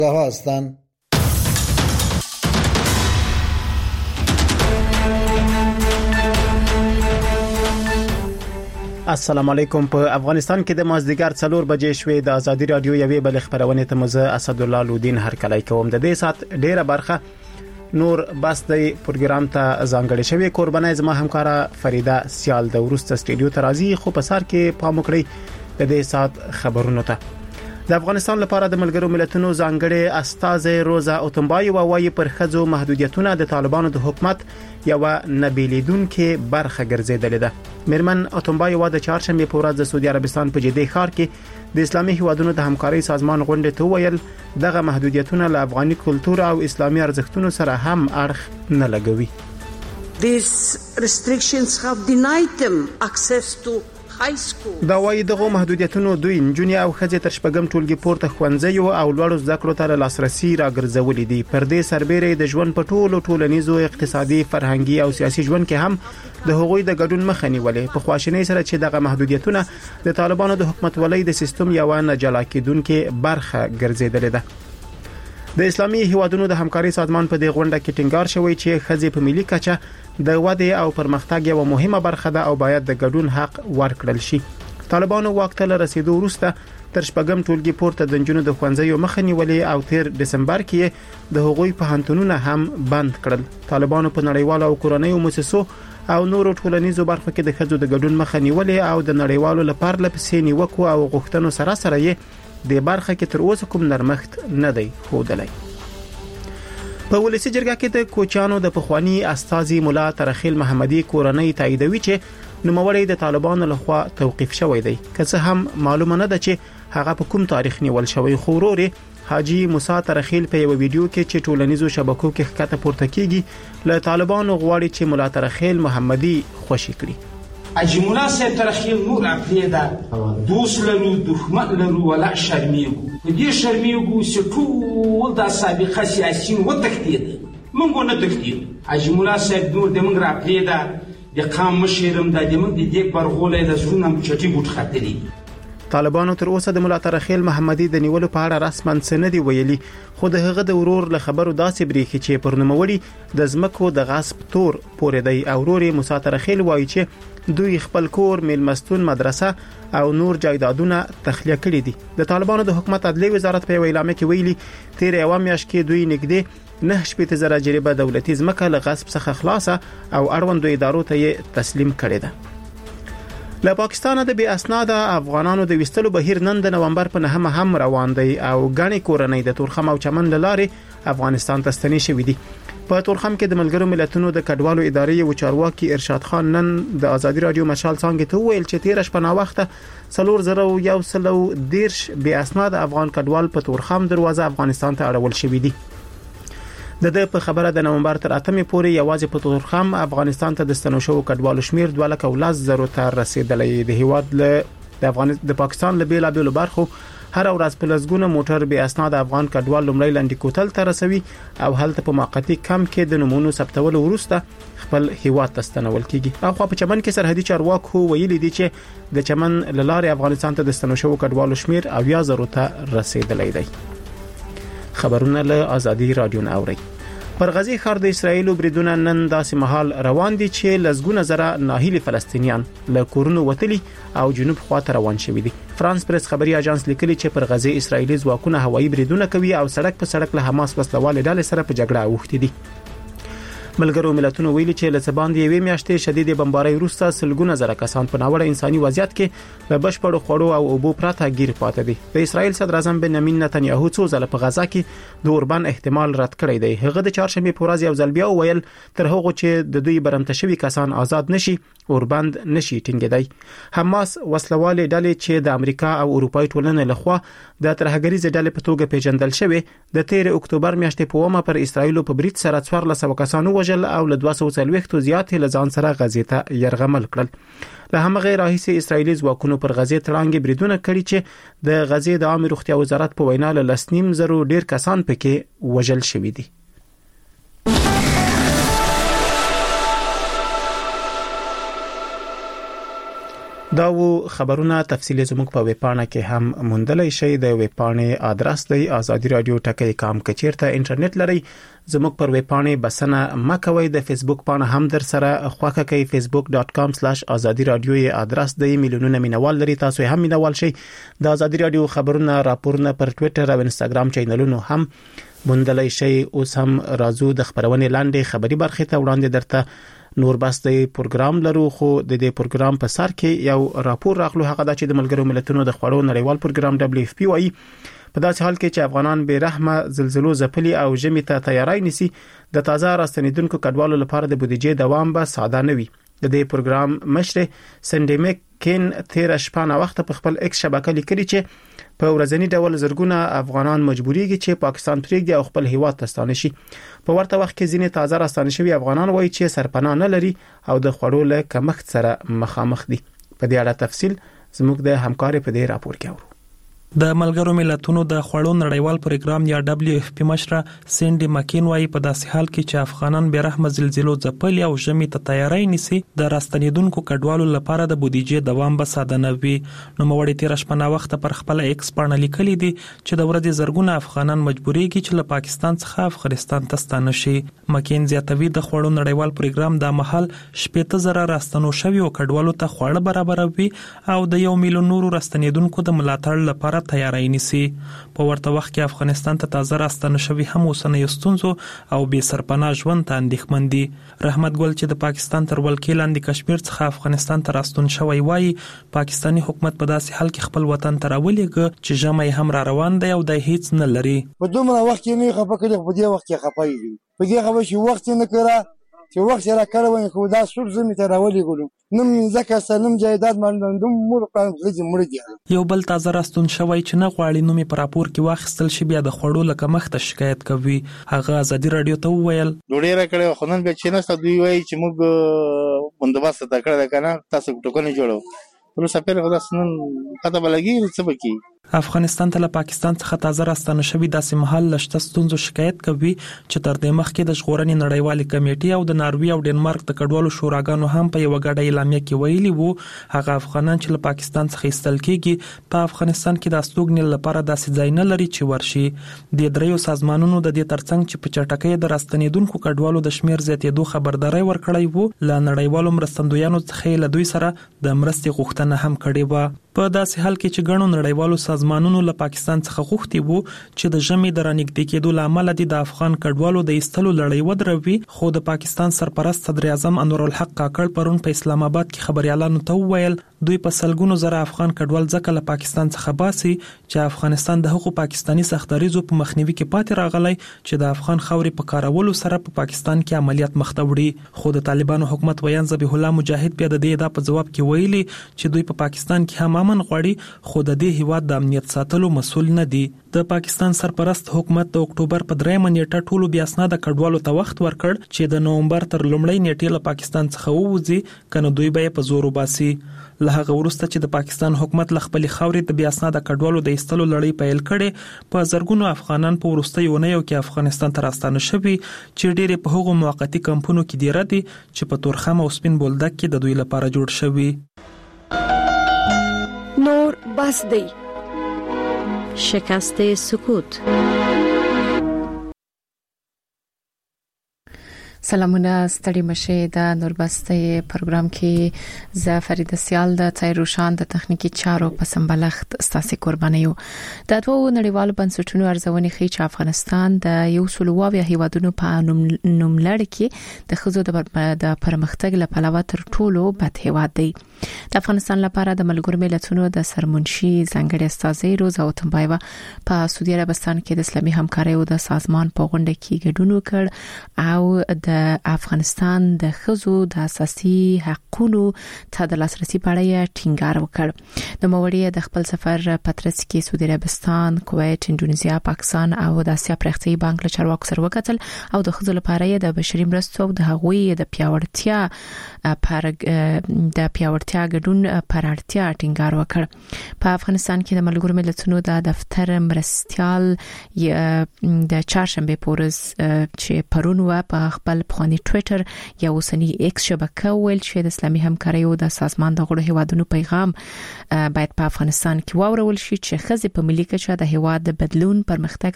هستند. السلام علیکم. په افغانستان کې د مازدیګر 4 بجې شوې. د ازادي رادیو یوې بل خبرونه ته مزه اسدالله لودین هر کله کوم. د دې سات ډیره برخه نور بس د پروګرام ته ځانګړې شوی. قربانای زما همکارا فریده سیال د ورسته سټډیو ته راځي. خو په سر کې پام وکړئ د دې سات خبرونو ته. د افغانستان لپاره د ملګرو ملتونو ځانګړي استاذ روزا اوتمبای وايي پر خځو محدودیتونه د طالبانو د حکومت یو نبیلیدونکو برخه ګرځیدلې ده. میرمن اوتمبای واده چهارشنبه په ورځ د سعودي عربستان په جدي ښار کې د اسلامي هیوادونو د همکارۍ سازمان غونډې ته ویل دغه محدودیتونه له افغاني کلتور او اسلامي ارزښتونو سره هم اړخ نه لګوي. These restrictions have denied them access to دا وايي دغه محدودیتونو دوی نجونې او ښځې تر شپږم ټولګي پورته ښوونځي او لوړو زده کړو ته لاسرسي راګرځولې دي. پر دې سربېره د ژوند په ټولو ټولنیزو اقتصادي فرهنګي او سیاسي ژوند کې هم د هغوی د ګډون مخه نیولې. په خواشینۍ سره چې دغه محدودیتونه د طالبانو د حکومت ولې د سیستم یو نه جلا کېدونکې برخه ګرځیدلې ده. د اسلامي هیوادونو د همکارۍ سازمان په دې غونډه کې ټینګار شوی چې ښځې په ملي کچه د وده او پرمختګ یو مهمه برخه ده او باید د ګډون حق ورکړل شي. طالبانو واک ته رسیدو وروسته تر شپږم ټولګي پورته د جنونو د ښوونځیو مخه نیولې او تیر دسمبر کې د هغوی پوهنتونونه هم بند کړل. طالبانو په نړیوالو او کورنیو مؤسسو او نورو ټولنیزو برخو کې د ښځو د ګډون مخه نیولې او د نړیوالو لپاره لپسې نیوکو او غوښتنو سره یې د برخه کې تر اوسه کوم نرمښت نه دی ښودلی. په ولسی جرګه کې د کوچانو د پخوانی استاذي مولا ترخیل محمدي کورنۍ تاییدوي چې نوموړی د طالبانو لخوا توقیف شوی دی. که څه هم معلومه نه ده چې هغه په کوم تاریخ نیول شوی. خو ورور حاجی موسی ترخیل په یو ویډیو کې چې ټولنیزو شبکو کې ښکته پورته کیږي له طالبانو غواړي چې مولا ترخیل محمدي خوشی کړي. حاجی مولا صاحب ترخیل نور عقیده دوست لرو دښمن لرو ولا شرمیږو. په دې شرمیږو چې ټول د سابقه سیاسيين وتښتید. موږ نه تښتید. حاجی مولا صاحب نور د موږ عقیده د قام مشرم د موږ د دې برغولې د زړونو چټي ګټ خاطري. طالبانو تر اوسه د مولا ترخیل محمدي د نیولو په اړه رسماً څه نه دی ویلي. خو د هغه د ورور له خبرو داسې بریښي چې پر نوموړي د ځمکو د غصب تور پورې دی. او ورور موسی ترخیل وایي چې دوی خپل کور، میلمستون، مدرسه او نور جایدادونه تخلیه کړي دي. د طالبانو د حکومت عدلي وزارت په اعلامیه کې ویلي تیر یو میاشت کې دوی نږدې 9,000 جریبه دولتي ځمکه له غصب څخه خلاصه او اړوندو ادارو ته تسلیم کړي ده. له پاکستان د بي اسناد افغانانو د وستلو بهیر نن د نومبر په 9 هم روان دی او غني کورنۍ د تورخم او چمن لارې افغانستان ته ستنې شوې دي. په تورخم کې د ملګرو ملتونو د کډوالو ادارې او چارواکي ارشاد خان نن د ازادي رادیو مشال څنګه ته ویل چې 13 شپه وخت 4,110 بي اسناد افغان کډوال په تورخم دروازه افغانستان ته اړول شوې دي. د په خبره د نومبر تر 8 پورې یوازې په تورخم افغانستان ته د ستنو شو کډوالو شمیر 2,10,000 ته رسیدلی. د هیواد د پاکستان له بیلابېلو برخو هر ورځ په لسګونه موټر بي اسناد افغان کډوال لومړی لاندې کوتل ته رسوي او هلته په موقتی کم کې د نمونو ثبتول وروسته خپل هیواد ته ستنول کیږي. او خو په چمن کې سرحدي چارواکو ویلي دي چې د چمن لارې افغانستان ته د ستنو شو کډوالو شمیر 80,000 ته رسیدلی دی. خبرونه له ازادي رادیو اوري. پر غزي ښار د اسرایل بریدونه نن داسې مهال روان دي چې لسګونه زره ناهیلي فلسطینیان له کورونو وتلي او جنوب خواته روان شوي دي. فرانس پریس خبري اژانس لیکلي چې پر غزي اسرایلی ځواکونه هوایي بریدونه کوي او سړک په سړک له حماس وسلوال ډلې سره په جګړه اوښتي دي. ملګرو ملتونو ویلي چې له باندې یوې میاشتې شدید بمبارۍ وروسته سلګونه زره کسان په ناوړه انساني وضعیت کې له بشپړو خوړو او اوبو پرته گیر پاتې دي. د اسرایل صدر اعظم بنیامین نتنیاهو څو ځله په غزا کې د اوربان احتمال رد کړی دی. هغه د چهارشنبه په ورځ یو ځل بیا ویل تر هغه چې د دوی برمته شوی کسان آزاد نشي اوربند نشي ټینګیدای. حماس وسلوال ډلې چې د امریکا او اروپای ټولنې لخوا د ترهګریز ډلې په توګه پیژندل شوی د 13 اکتوبر میاشتې په ومه پر اسرایل په برید سره 1400 کسانو وژل او له 240 زیات له ځان سره غزې ته يرغمل کړل. له همغه راهیسې اسرایلی ځواکونو پر غزې تړانګې بریدونه کړي چې د غزې د عامه روغتیا وزارت په وینا له 2.5 ډیر کسان پکې وژل شوي دي. دا و خبرونه تفصیل زموږ په ویبپاڼه کې هم موندلای شئ. د ویبپاڼې ادرس دی ازادي رادیو ټکی کام کچیرته انټرنیټ لري. زموږ پر ویبپاڼې بسنه مکوئ. د فیسبوک پاڼه هم در سره خوښه کوي. facebook.com/azadi radio یې ادرس دی. میلیونونه مینوال لري. تاسو هم مینوال شئ. د ازادي رادیو خبرونه راپورونه پر ټوئیټر او انستګرام چینلونو هم موندلای شئ. اوس هم راځو د خبرونې لاندې خبري برخه ته وړاندې درته نور بس د پروګرام لرو. خو د دې پروګرام په سر کې یو راپور راغلو. هغه د ملګرو ملتونو د خوړو نړیوال پروګرام WFP وايي په داسې حال کې چې افغانان به رحمه زلزلو ځپلي او ژمي ته تیاری نیسي د تازه راستنیدونکو کډوالو لپاره د بودیجې دوام به ساده نه وي. د دې پروګرام مشر سندیمیک کین 13 شپه وخت په خپل ایکس شبکې لیکلي چې په ورځنی ډول زرګونه افغانان مجبوریږي چې پاکستان پرېږدي او خپل هیواد ته ستانه شي. په ورته وخت کې ځینې تازه راستانه شوي افغانان وایي چې سرپناه نه لري او د خوړو له کمښت سره مخامخ دي. په دې اړه تفصیل زموږ د همکاري په دې راپور کې اورو. د ملګرو ملتونو د خوړو نړیوال پروګرام یا WFP مشره سینډي مکین وايي په داسې حال کې چې افغانان به رحمه زلزلو ځپلي او ژمي ته تیاری نیسي د راستنیدونکو کډوالو لپاره د بودیجې دوام به ساده نه وي. نو موري 13 شپه وخت پر خپل ایکس باندې لیکلي دي چې د ورځې زرګونه افغانان مجبوریږي چې له پاکستان څخه افغانستان ته ستانه شي. مکین زیاتوي د خوړو نړیوال پروګرام د محل 70,000 راستنو شوي او کډوالو ته خواړه برابروي او د 1 میلیون نورو راستنیدونکو د ملاتړ لپاره تیاری نیسي. په ورته وخت کې افغانستان ته تازه راستنه شوي هم اوسنۍ ستونزو او بې سرپناه ژوند ته اندېښمن دي. رحمت ګل چې د پاکستان تر ولکې لاندې کشمیر څخه افغانستان ته راستون شوی وایي پاکستانی حکومت په داسې حال کې خپل وطن ته راولېږه چې ژمی هم را روان دی او د هیڅ نه لري. په دومره وخت کې نه خپه کړي په دې وخت کې خپه دي. په دې خبر شي وخت نه کړه چې وخت را کړو خو دا سور زمي ته راولېږلو نم ځکه سلام جایداد مالندوم مور پلان غږی مړ دي. یو بل تازه راستون شوی چې نه غواړي نومي پر راپور کې واخیستل شي بیا د خوړو لکه مخ ته شکایت کوي. هغه ازادي رادیو ته وویل ډوډۍ را کړې خو نن به چې نه دوی وایي چې موږ بندوبست تا کړل کنه تاسو ټوکنه جوړو نو سفر خدا سنن پته بلګي څه بکی. افغانستان ته له پاکستان څخه تازه راستنه شوی داسې محل لشته ستونزو شکایت کوي چې تر دې مخکې د ژغورنې نړیوالې کمیټې او د ناروې او ډنمارک د کډوالو شوراګانو هم په یو غړډه اعلامیه کې ویلي وو هغه افغانان چې له پاکستان څخه ایستل کېږي په افغانستان کې د استوګنې لپاره داسې ځای نه لري چې ورشي. د دریو سازمانونو د دې ترڅنګ چې په چټکۍ د راستنیدونکو کډوالو د شمیر زیاتېدو خبرداري ورکړی وو له نړیوالو مرستندویانو څخه له دوی سره د مرستې غوښتنه هم کړې و. په داسې حال کې چې ګڼو نړیوالو سازمانونو له پاکستان څخه غوښتي وو چې د ژمي د رانږدې کېدو لامل د افغان کډوالو د ایستلو لړۍ ودروي خو د پاکستان سرپرست صدر اعظم انور الحق کاکړ پرون په اسلام آباد کې خبريالانو ته وویل دوی په سلګونو زره افغان کډوال ځکه له پاکستان څخه باسي چې افغانستان د حقوق پاکستانی سختدریزو په مخنیوي کې پاتې راغلی چې د افغان خاورې په کارولو سره په پاکستان کې عملیات مخته وړي. خو د طالبانو حکومت ویان ذبیح الله مجاهد بیا د دې ادعا په جواب کې ویلي چې دوی په پاکستان کې هم امن غواړي خو د دې هیواد د امنیت ساتلو مسؤل نه دي. د پاکستان سرپرست حکومت د اکتوبر په 3 نیټه ټولو بیا اسناد کډوالو ته وخت ورکړ چې د نومبر تر لومړۍ نیټې له پاکستان څخه ووځي کنه دوی به په زور وباسي. له هغه وروسته چې د پاکستان حکومت له خپل خاورې د بیا اسناد کډوالو د ایستلو لړۍ پیل کړي په زرګونو افغانان په وروستیو اونیو کې افغانستان ته راستانه شوي چې ډېر په هغو موقتی کمپونو کې دی ردي چې په تورخم او سپین بولدک کې د دوی لپاره جوړ شوي. نور بس دی شکست سکوت. سلامونه ستړي مشه د نوربسته پروګرام کې ز فرید سیال د تایروشان د تخنیکی چارو په سمبلخت ستاسو قربانیو. د دوه نړیوالو بنسټونو ارزونې ښیي چې افغانستان د یو سلوواوی هیوادونو په نوملړ کې د خزو د پرمختګ لپاره پلوه تر ټولو بد هیواد دی. د افغانستان لپاره د ملګرو ملتونو د سرمنشي ځانګړي استاذ روزا اوتمبایوا په سعودي عربستان کې د اسلامي همکارۍ او د سازمان په غونډه کې ګډون وکړ او د افغانستان د خزو د اساسي حقوقو ته د لاسرسي په اړه ټینګار وکړ. د موړی د خپل سفر پترس کې سعودي عربستان، کویت، انډونیزیا، پاکستان او د اسیا پرختي بانک له چارواکو سره وکتل او د خزو لپاره د بشري مرستو او د هغوی د پیاوړتیا ګډون پر اړتیا ټینګار وکړ. په افغانستان کې د ملګرو ملتونو د دفتر مرستيال د چهارشنبه پورز چې پرون و په خپل مهال پخوانی ټوئیټر یا اوسنی ایکس شبکه ویل چې د اسلامي همکاریو د سازمان د غړو هیوادونو پیغام باید په افغانستان کې واورول شي چې خزي په ملي کچه د هیواد د بدلون پرمختګ